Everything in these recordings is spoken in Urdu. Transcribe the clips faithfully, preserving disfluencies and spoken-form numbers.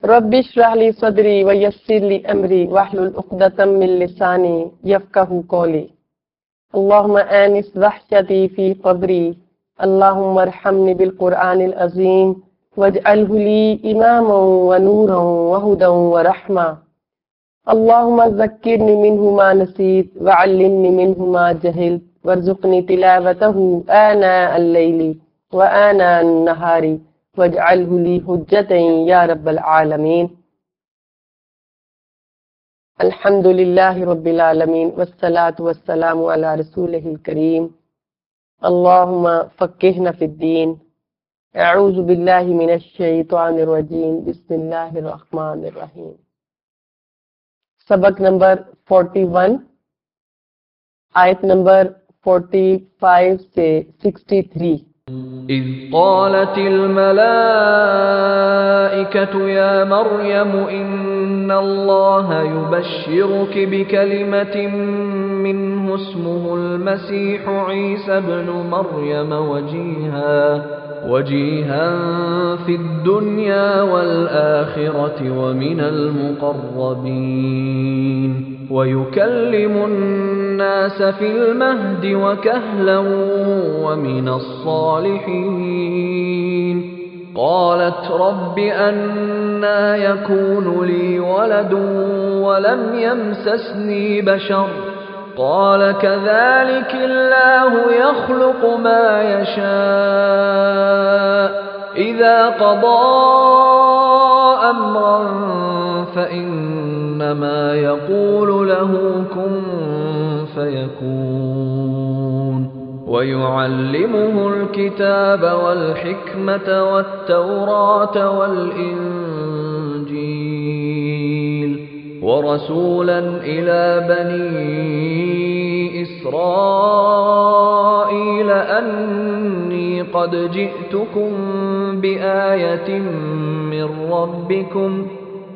रब्बि इश्रह ली सदरी व यस्सिर ली अमरी वहलुल उक़दतम मिन लिसानी यफ़क़हू क़ौली। अल्लाहुम्मा आनिस वहशती फ़ी क़ब्री, अल्लाहुम्मा अरहमनी बिल क़ुरआनिल अज़ीम वजअलहु ली इमामन व नूरन व हुदन व रहमा। अल्लाहुम्मा ज़क्किरनी मिन्हु मा नसीत व अल्लिमनी मिन्हु मा जहिलत वर्ज़ुक़नी तिलावतहु आना अल-लैली व आना अन-नहारी वजअलहु ली हुज्जतन या रब्बल आलमीन। अल्हम्दुलिल्लाहि रब्बिल आलमीन वस्सलातु वस्सलामु अला रसूलिहिल करीम। अल्लाहुम्मा फ़क़्क़िहना फ़िद्दीन। अऊज़ु बिल्लाहि मिनश शैतानिर रजीम। बिस्मिल्लाहिर रहमानिर रहीम। सबक नंबर इकतालीस, आयत नंबर पैंतालीस से तिरसठ। إذ قالت الملائكة يا مريم إن الله يبشرك بكلمة منه اسمه المسيح عيسى ابن مريم وجيها وجيها في الدنيا والآخرة ومن المقربين ويكلم الناس في المهد وكهلا ومن الصالحين. قالت رب أنى يكون لي ولد ولم يمسسني بشر قال كذلك الله يخلق ما يشاء إذا قضى أمرا فإنما يقول له كن فيكون. ويعلمه الكتاب والحكمة والتوراة والإنجيل ورسولا إلى بني إسرائيل أني قد جئتكم بآية من ربكم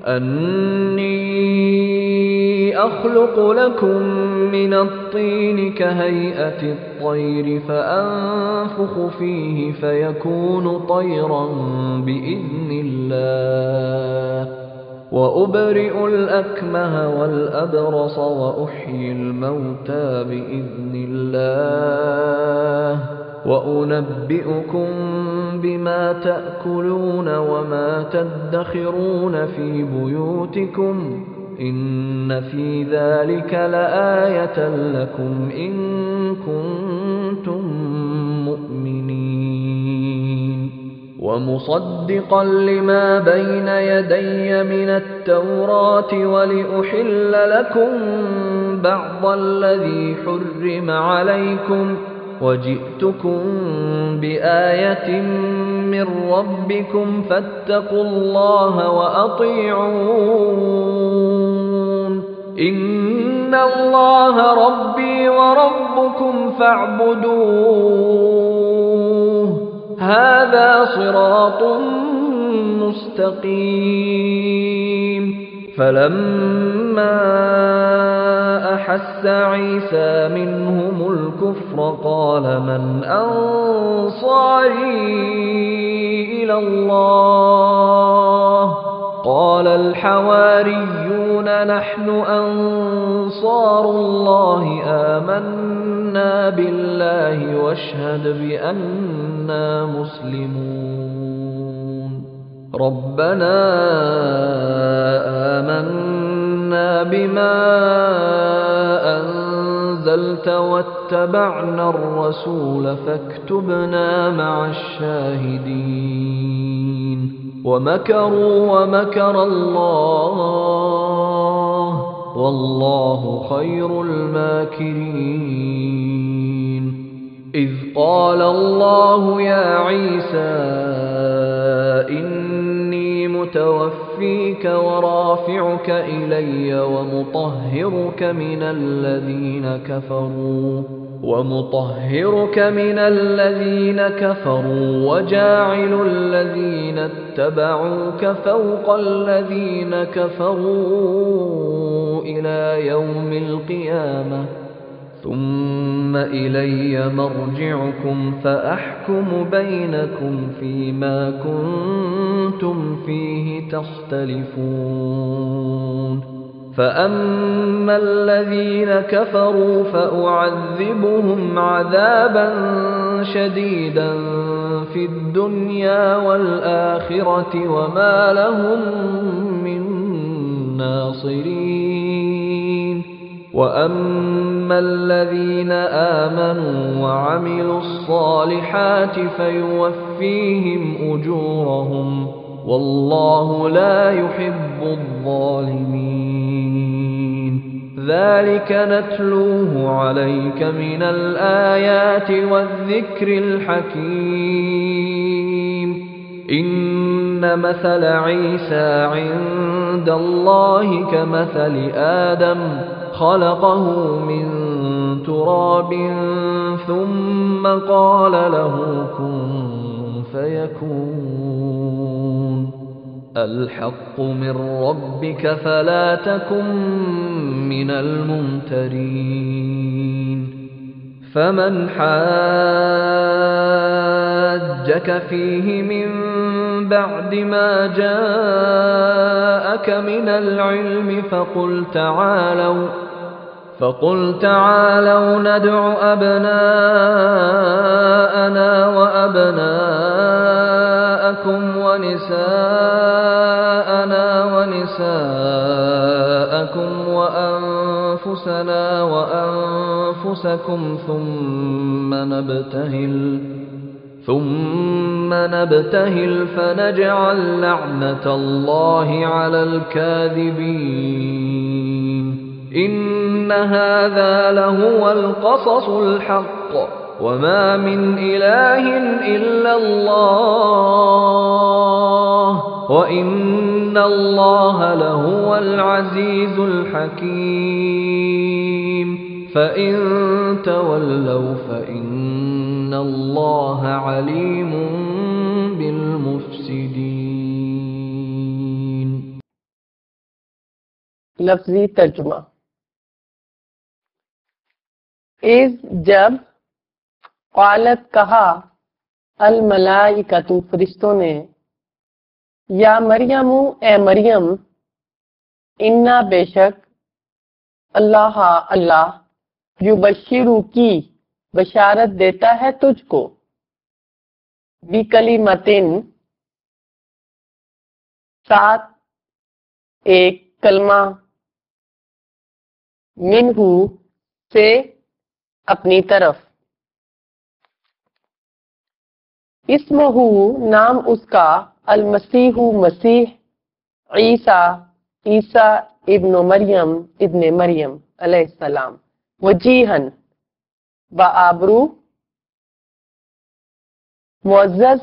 أني أخلق لكم من الطين كهيئة الطير فأنفخ فيه فيكون طيرا بإذن الله وأبرئ الأكمه والأبرص وأحيي الموتى بإذن الله وأنبئكم بما تأكلون وما تدخرون في بيوتكم إن في ذلك لآية لكم إن كنتم مؤمنين. ومصدقا لما بين يدي من التوراة ولأحل لكم بعض الذي حرم عليكم وجئتكم بآية من ربكم فاتقوا الله وأطيعون إن الله ربي وربكم فاعبدوه هذا صراط مستقيم. فلما أحس عيسى منهم الكفر قال من أنصاري إلى الله قال الحواريون نحن أنصار الله آمنا بالله واشهد بأننا مسلمون. ربنا آمنا بما أنزلت واتبعنا الرسول فاكتبنا مع الشاهدين. ومكروا ومكر الله والله خير الماكرين. إذ قال الله يا عيسى إني متوفيك ورافعك إلي ومطهرك من الذين كفروا ومطهرك من الذين كفروا وجاعل الذين اتبعوك فوق الذين كفروا إلى يوم القيامة ثم إلي مرجعكم فأحكم بينكم فيما كنتم فيه تختلفون فأما الذين كفروا فأعذبهم عذابا شديدا في الدنيا والآخرة وما لهم من ناصرين وأما الذين آمنوا وعملوا الصالحات فيوفيهم أجورهم والله لا يحب الظالمين ذلك نتلوه عليك من الآيات والذكر الحكيم إن مثل عيسى عند الله كمثل آدم خلقه من تراب ثم قال له كن فيكون الحق من ربك فلا تكن من الممترين فمن حاجك فيه من بعد ما جاءك من العلم فقل تعالوا فقل تعالوا ندع أبناءنا وأبناءكم ونساءنا ونساءكم وأنفسنا وأنفسكم ثم نبتهل ثم نبتهل فنجعل لعنة الله على الكاذبين إن هذا لهو القصص الحق وما من إله إلا الله وإن الله لهو العزيز الحكيم فإن تولوا فإن الله عليم بالمفسدين. لفظی ترجمہ. از جب قالت کہا الملائکۃ فرشتوں نے یا مریم اے مریم انا بے شک اللہ اللہ یبشرو کی بشارت دیتا ہے تجھ کو بکلمتن ساتھ ایک کلمہ منہ سے اپنی طرف اسمہ نام اس کا المسیح مسیح عیسیٰ عیسیٰ ابن مریم ابن مریم علیہ السلام وجیہن بآبرو معزز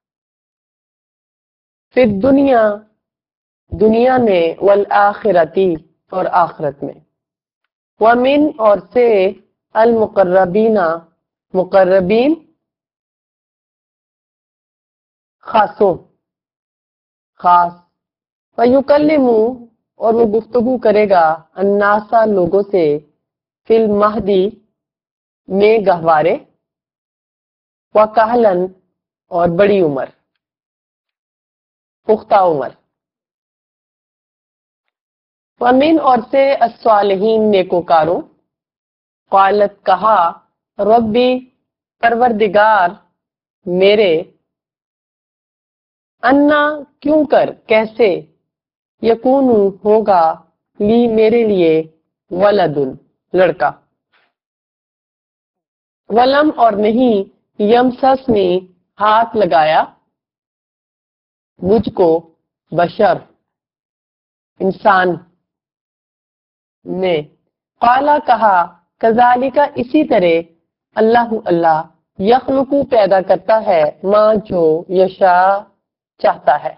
فی الدنیا دنیا میں والآخرتی اور آخرت میں ومن اور سے المقربین مقربین خاصوں خاص ویکلم اور وہ گفتگو کرے گا الناسا لوگوں سے فی المہدی میں گہوارے وکہلن اور بڑی عمر پختہ عمر ومن اور سے الصالحین نیکوکاروں قالت کہا ربی پروردگار میرے انا کیوں کر کیسے یکون ہوگا لی میرے لیے ولد لڑکا ولم اور نہیں یمسس نے ہاتھ لگایا مجھ کو بشر انسان نے قالا کہا کذالک اسی طرح اللہ اللہ یخلق پیدا کرتا ہے ماں جو یشا چاہتا ہے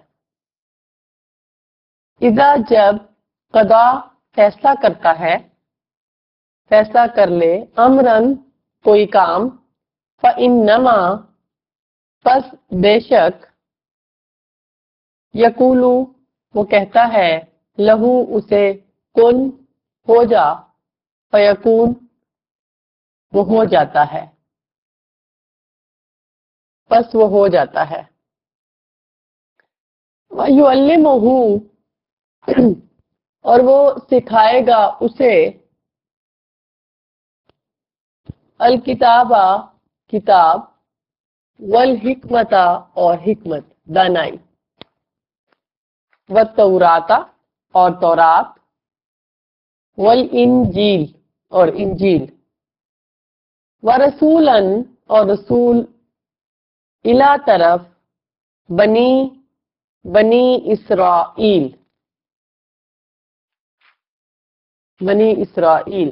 اذا جب قضا فیصلہ کرتا ہے فیصلہ کر لے امرن کوئی کام فانما پس بے شک یقولو وہ کہتا ہے لہو اسے کن ہو جا فیکون وہ ہو جاتا ہے، بس وہ ہو جاتا ہے۔ وَيُعَلِّمُهُ اور وہ سکھائے گا اسے، الکتابہ کتاب، والحکمت اور حکمت دانائی، والتوراۃ اور تورات، والانجیل اور انجیل، ورسولاً اور رسول، الا طرف، بنی بنی اسرائیل بنی اسرائیل،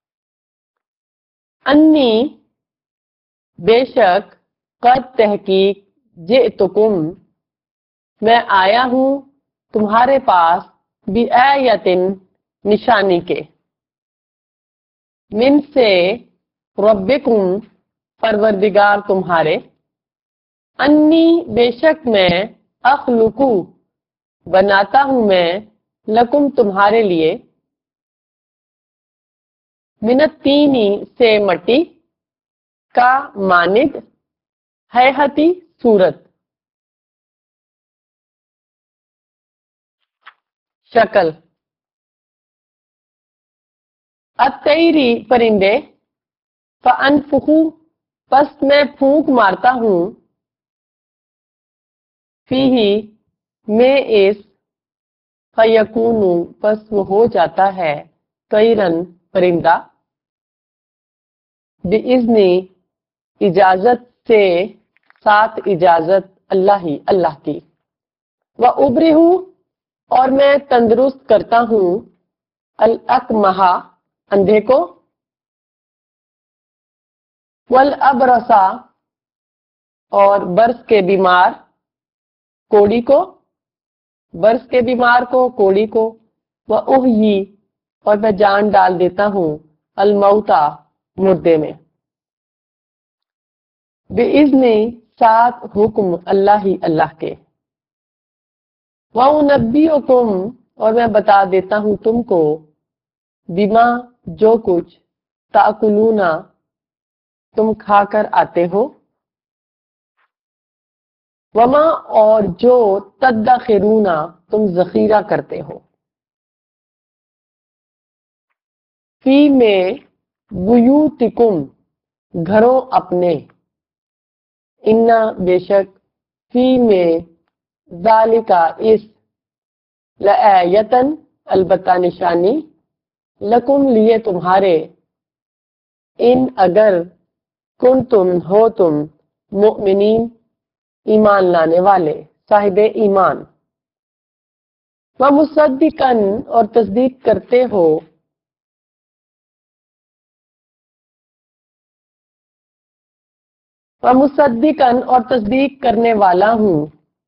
انی بے شک، قد تحقیق، جئتکم میں آیا ہوں تمہارے پاس، بآیۃ نشانی کے، من سے، ربکم پروردگار تمہارے، انی بے شک میں، اخلقو بناتا ہوں میں، لکم تمہارے لیے، من الطینی سے مٹی، کا مانند، ہیئتی صورت، شکل، الطیری پرندے، فانفخو پس میں پھونک مارتا ہوں، فیہی میں اس، فیکون پس وہ ہو جاتا ہے، طیرن پرندہ، بِإِذْنِ اجازت سے، ساتھ اجازت اللہ ہی اللہ کی، وَأُبْرِئُ اور میں تندرست کرتا ہوں، الْأَکْمَحَ اندھے کو، وَالْأَبْرَصَ اور برس کے بیمار، کوڑی کو، برس کے بیمار کو، کوڑی کو، وَأُحْیِی اور میں جان ڈال دیتا ہوں، الموتى مردے میں، بِإِذْنِ ساتھ حکم اللہ ہی اللہ کے، وَأُنَبِّئُکُم اور میں بتا دیتا ہوں تم کو، بما جو کچھ، تأکلون تم کھا کر آتے ہو، وما اور جو، تدخرون تم ذخیرہ کرتے ہو، فی میں، بیوتکم گھروں اپنے، انا بے شک، فی میں، ذالکا اس، لآیتن البتہ نشانی، لکم لیے تمہارے، ان اگر، کنتم ہو تم، مؤمنین ایمان لانے والے، صاحب ایمان، ومصدقاً اور تصدیق کرتے ہو، ومصدقاً اور تصدیق کرنے والا ہوں،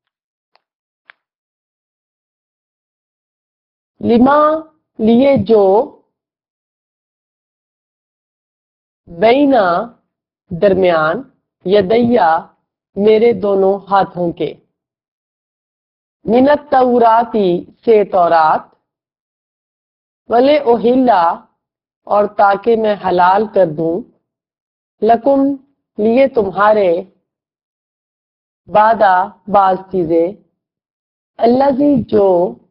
لما لیے جو، بینا درمیان، یدیا میرے دونوں ہاتھوں کے، من التوراتی سے تورات، ولے احلا اور تاکہ میں حلال کر دوں، لکم لیے تمہارے، بعدا بعض چیزیں، الذی جو،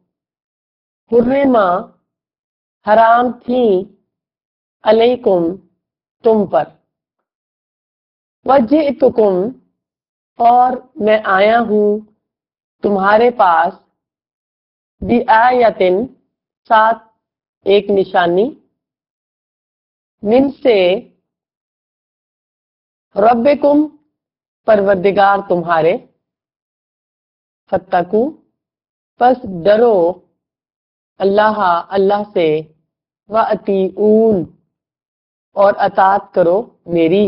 حرما حرام تھیں، علیکم تم پر، وجئتکم اور میں آیا ہوں تمہارے پاس، بآیۃ ساتھ ایک نشانی، من سے، ربکم پروردگار تمہارے، فاتقوا پس ڈرو، اللہ اللہ سے، وَأَطِیعُونِ اور اطاعت کرو میری،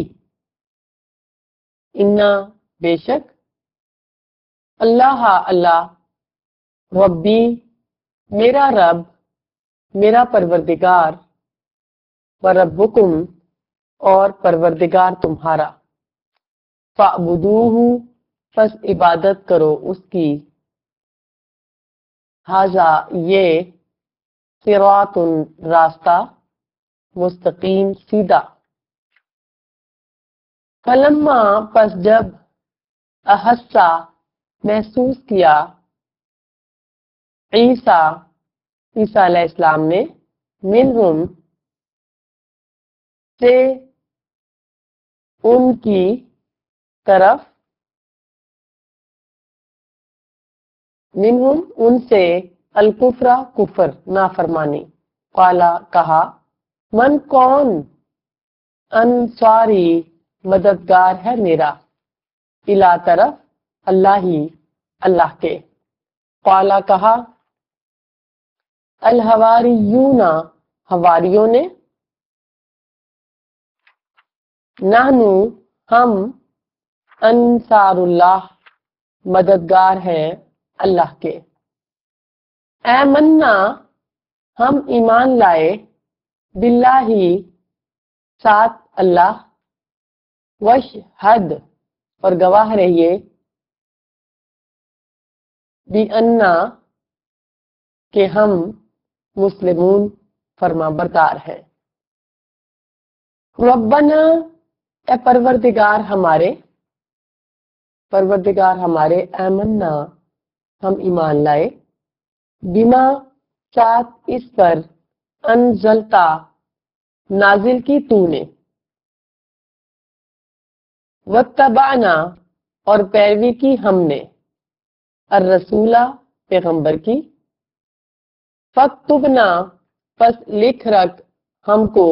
انا بے شک، اللہ اللہ، ربی میرا رب، میرا پروردگار، وربکم اور پروردگار تمہارا، فاعبدوہ پس عبادت کرو اس کی، ھذا یہ، صراط راستہ، مستقیم سیدھا، فلما پس جب احسا محسوس کیا عیسیٰ عیسیٰ علیہ السلام نے منہم سے ان کی طرف منہم ان سے الکفرا کفر نافرمانی قالا کہا من کون انصاری مددگار ہے میرا الا طرف اللہ ہی اللہ کے قالا کہا الحواریون حواریوں نے نحنو ہم انصار اللہ مددگار ہیں اللہ کے آمنا ہم ایمان لائے باللہ ساتھ اللہ وشہد اور گواہ رہیے بِأَنَّا کہ ہم مسلمون فرما بردار ہیں ربنا اے پروردگار ہمارے پروردگار ہمارے آمنا ہم ایمان لائے بما ساتھ اس پر انزلتا نازل کی تو نے واتبعنا اور پیروی کی ہم نے الرسولہ پیغمبر کی فاکتبنا پس لکھ رکھ ہم کو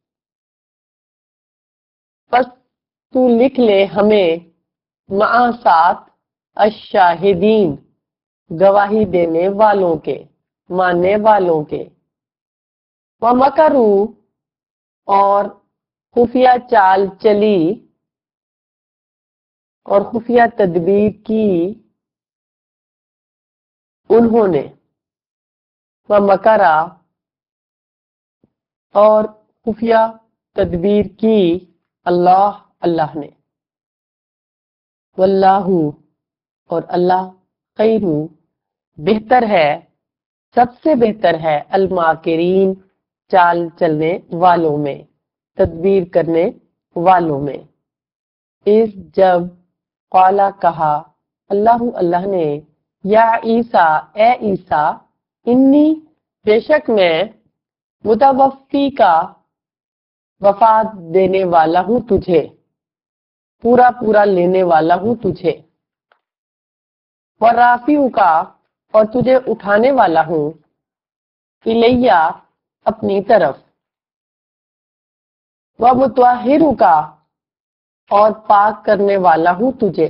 پس تو لکھ لے ہمیں مع ساتھ الشاہدین گواہی دینے والوں کے ماننے والوں کے ومکروا اور خفیہ چال چلی اور خفیہ تدبیر کی انہوں نے ومکرا اور خفیہ تدبیر کی اللہ اللہ نے واللہ اور اللہ خیر بہتر ہے سب سے بہتر ہے الماکرین چال چلنے والوں میں تدبیر کرنے والوں میں اس جب قالا کہا اللہ اللہ نے یا عیسیٰ اے عیسیٰ انی بے شک میں متوفی کا وفات دینے والا ہوں تجھے پورا پورا لینے والا ہوں تجھے ورافیوں کا اور تجھے اٹھانے والا ہوں الیہ اپنی طرف ومطہروں کا اور پاک کرنے والا ہوں تجھے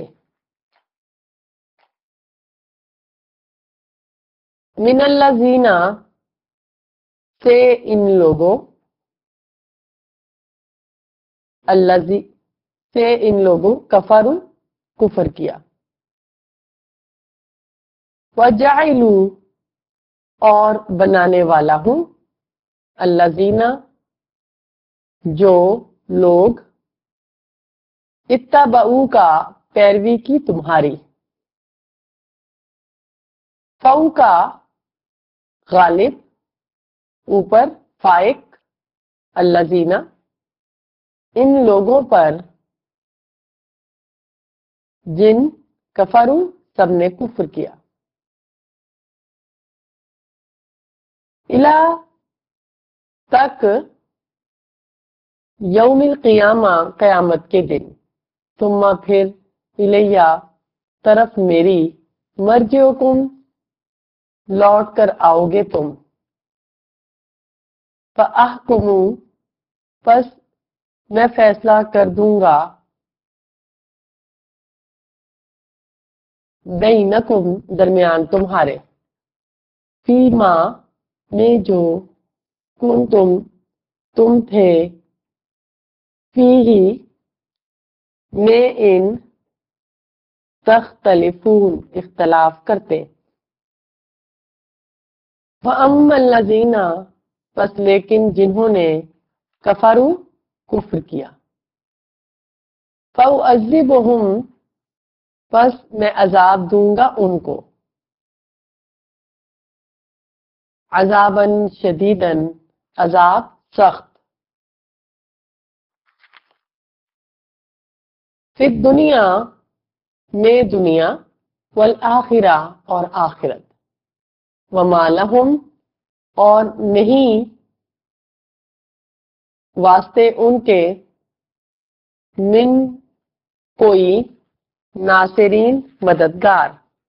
من الذین سے ان لوگوں الذی سے ان لوگوں کفر کفر کیا وجعلوا اور بنانے والا ہوں الذین جو لوگ اتبعوا کا پیروی کی تمہاری فو کا غالب اوپر فائق الذین ان لوگوں پر جن کفروا سب نے کفر کیا الہ تک یوم القیامہ قیامت کے دن ثم پھر الیہ طرف میری مرجعکم لوٹ کر آؤ گے تم فاحکموا پس میں فیصلہ کر دوں گا بینکم درمیان تمہارے فیما میں جو کنتم تم تھے فیہ میں ان تختلفون اختلاف کرتے وَأَمَّا الَّذِينَ پس لیکن جنہوں نے کفروا کفر کیا فَأُعَذِّبُهُمْ پس میں عذاب دوں گا ان کو عذاباً شدیداً عذاب سخت فی دنیا میں دنیا، والآخرہ اور آخرت، وما لہم اور نہیں واسطے ان کے، من کوئی ناصرین مددگار،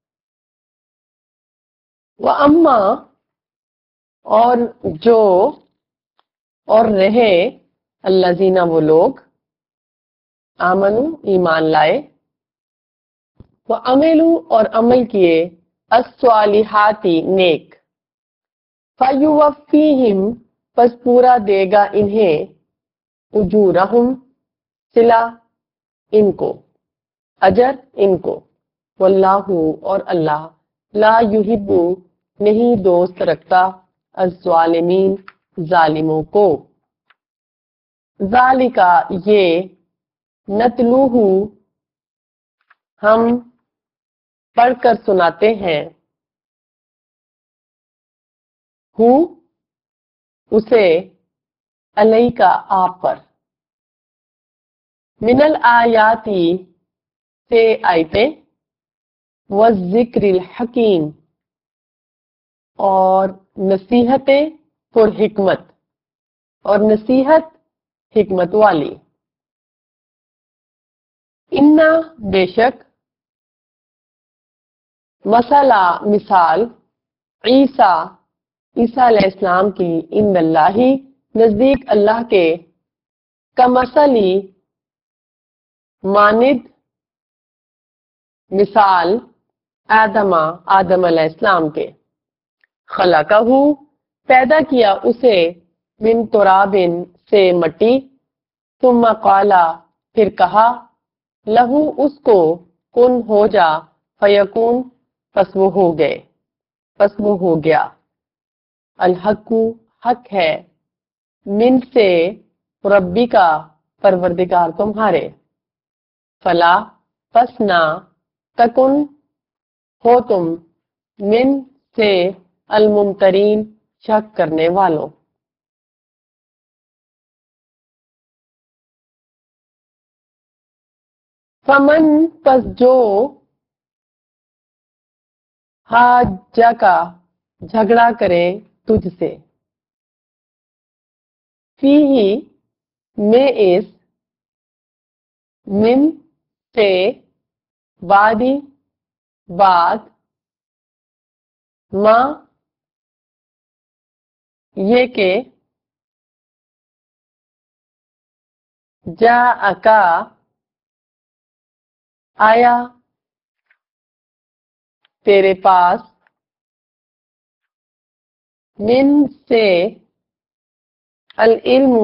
وَأَمَّا اور جو اور رہے، الذین وہ لوگ، آمنوا ایمان لائے، وَعَمِلُوا اور عمل کیے، الصالحات نیک، فَيُوَفِّيهِمْ پس پورا دے گا انہیں، اجورہم صلہ ان کو، اجر ان کو، واللہ اور اللہ، لا یحب نہیں دوست رکھتا، الظالمین ظالموں کو، ذالکا یہ، نتلوہ ہم پڑھ کر سناتے ہیں، ہو اسے، علیکا آپ پر، من الآیاتی سے آیتیں، والذکر الحکیم اور نصیحتیں پر حکمت، اور نصیحت حکمت والی، انا بے شک، مسئلہ مثال، عیسیٰ عیسیٰ علیہ السلام کی، ان اللہ نزدیک اللہ کے، کمثلی مانند مثال، آدم آدم علیہ السلام کے، خلقہ پیدا کیا اسے، من تراب سے مٹی، ثم قالا پھر کہا، لہو اس کو، کن ہو جا، فیکون پس وہ ہو گئے، پس وہ ہو گیا، الحق حق ہے، من سے ربی کا پروردگار تمہارے، فلا پس نہ، تکن ہو تم، من سے الممترین شک کرنے والوں، فمن پس جو، حاجہ کا جھگڑا کرے تجھ سے، فی ہی میں اس، من سے بعدی بعد، ما یہ کہ، جاءکا آیا تیرے پاس، من سے العلم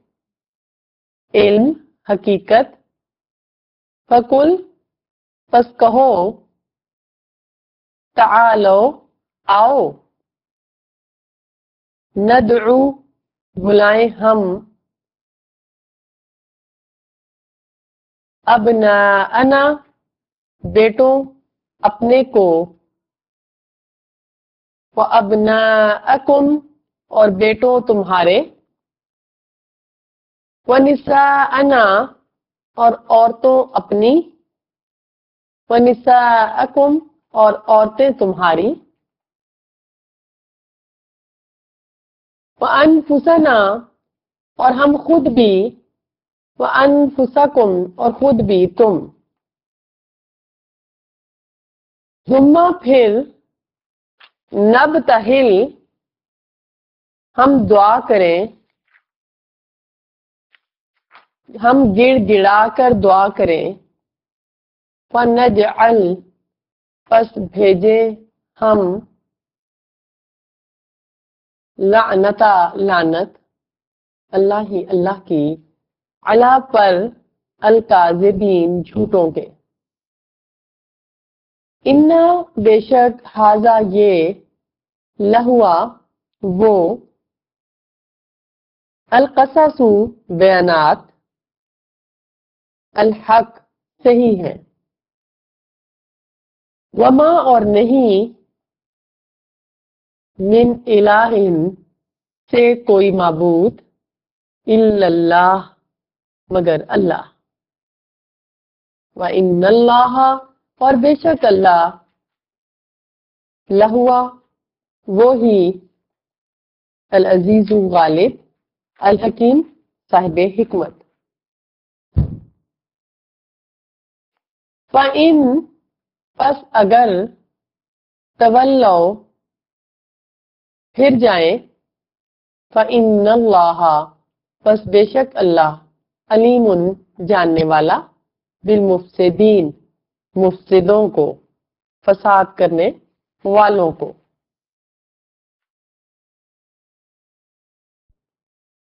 علم حقیقت، فقل پس کہو، تعالو آؤ، ندعو بلائیں ہم، ابناءنا بیٹوں اپنے کو، وابناءکم اور بیٹوں تمہارے، ونساءنا اور عورتوں اپنی، ونساءکم اور عورتیں تمہاری، وانفسنا اور ہم خود بھی، وانفسکم اور خود بھی تم، ثم پھر، نبتہل ہم دعا کریں، ہم گڑ گڑا کر دعا کریں، فنجعل پس بھیجے ہم، لعنتا لعنت، اللہ ہی اللہ کی، علی پر، الکاذبین جھوٹوں کے، انا بے شک، ھذا یہ، لہوا وہ، القصص بیانات، الحق صحیح ہے، وما اور نہیں، من الہ سے کوئی معبود، الا اللہ مگر اللہ، وَإِنَّ اللَّهَ اور بے شک اللہ لہوا وہی العزیز غالب الحکیم صاحب حکمت. فَإِن پس اگر تولو پھر جائیں فَإِنَّ اللَّهَ پس بے شک اللہ علیم جاننے والا بالمفسدین مفسدوں کو فساد کرنے والوں کو.